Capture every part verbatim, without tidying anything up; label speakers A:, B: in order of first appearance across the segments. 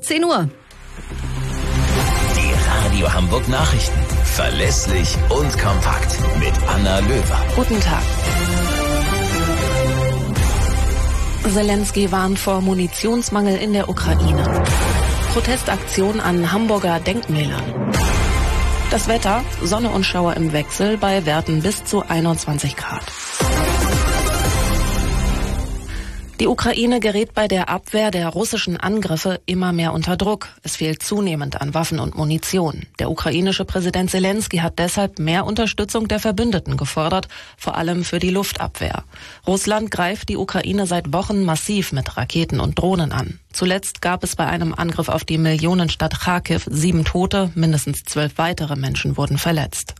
A: zehn Uhr.
B: Die Radio Hamburg Nachrichten. Verlässlich und kompakt. Mit Anna Löwer.
C: Guten Tag. Zelensky warnt vor Munitionsmangel in der Ukraine. Protestaktion an Hamburger Denkmälern. Das Wetter, Sonne und Schauer im Wechsel bei Werten bis zu einundzwanzig Grad. Die Ukraine gerät bei der Abwehr der russischen Angriffe immer mehr unter Druck. Es fehlt zunehmend an Waffen und Munition. Der ukrainische Präsident Zelensky hat deshalb mehr Unterstützung der Verbündeten gefordert, vor allem für die Luftabwehr. Russland greift die Ukraine seit Wochen massiv mit Raketen und Drohnen an. Zuletzt gab es bei einem Angriff auf die Millionenstadt Charkiw sieben Tote, mindestens zwölf weitere Menschen wurden verletzt.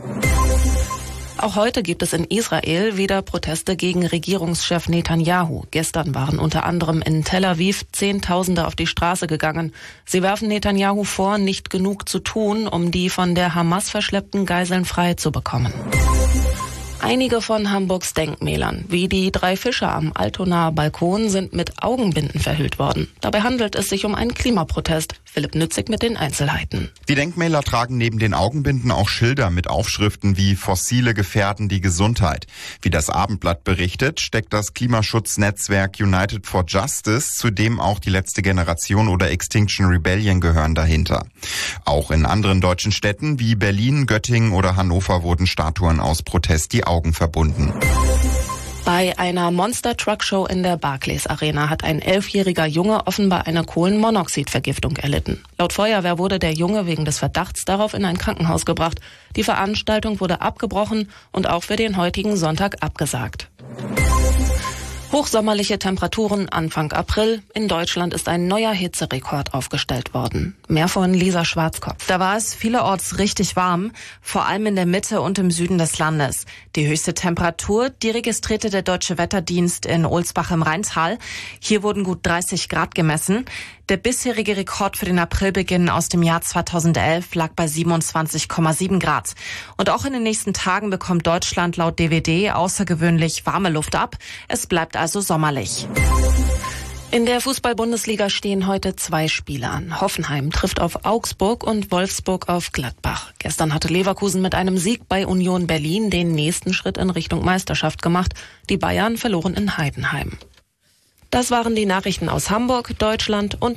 C: Auch heute gibt es in Israel wieder Proteste gegen Regierungschef Netanyahu. Gestern waren unter anderem in Tel Aviv Zehntausende auf die Straße gegangen. Sie werfen Netanyahu vor, nicht genug zu tun, um die von der Hamas verschleppten Geiseln frei zu bekommen. Einige von Hamburgs Denkmälern, wie die drei Fische am Altonaer Balkon, sind mit Augenbinden verhüllt worden. Dabei handelt es sich um einen Klimaprotest. Philipp Nützig mit den Einzelheiten.
D: Die Denkmäler tragen neben den Augenbinden auch Schilder mit Aufschriften wie Fossile gefährden die Gesundheit. Wie das Abendblatt berichtet, steckt das Klimaschutznetzwerk United for Justice, zu dem auch die letzte Generation oder Extinction Rebellion gehören, dahinter. Auch in anderen deutschen Städten wie Berlin, Göttingen oder Hannover wurden Statuen aus Protest die Augen verbunden.
C: Bei einer Monster-Truck-Show in der Barclays Arena hat ein elfjähriger Junge offenbar eine Kohlenmonoxidvergiftung erlitten. Laut Feuerwehr wurde der Junge wegen des Verdachts darauf in ein Krankenhaus gebracht. Die Veranstaltung wurde abgebrochen und auch für den heutigen Sonntag abgesagt. Hochsommerliche Temperaturen Anfang April. In Deutschland ist ein neuer Hitzerekord aufgestellt worden. Mehr von Lisa Schwarzkopf.
E: Da war es vielerorts richtig warm, vor allem in der Mitte und im Süden des Landes. Die höchste Temperatur, die registrierte der Deutsche Wetterdienst in Ohlsbach im Rheintal. Hier wurden gut dreißig Grad gemessen. Der bisherige Rekord für den Aprilbeginn aus dem Jahr zweitausendelf lag bei siebenundzwanzig Komma sieben Grad. Und auch in den nächsten Tagen bekommt Deutschland laut D W D außergewöhnlich warme Luft ab. Es bleibt also sommerlich.
C: In der Fußball-Bundesliga stehen heute zwei Spiele an. Hoffenheim trifft auf Augsburg und Wolfsburg auf Gladbach. Gestern hatte Leverkusen mit einem Sieg bei Union Berlin den nächsten Schritt in Richtung Meisterschaft gemacht. Die Bayern verloren in Heidenheim. Das waren die Nachrichten aus Hamburg, Deutschland und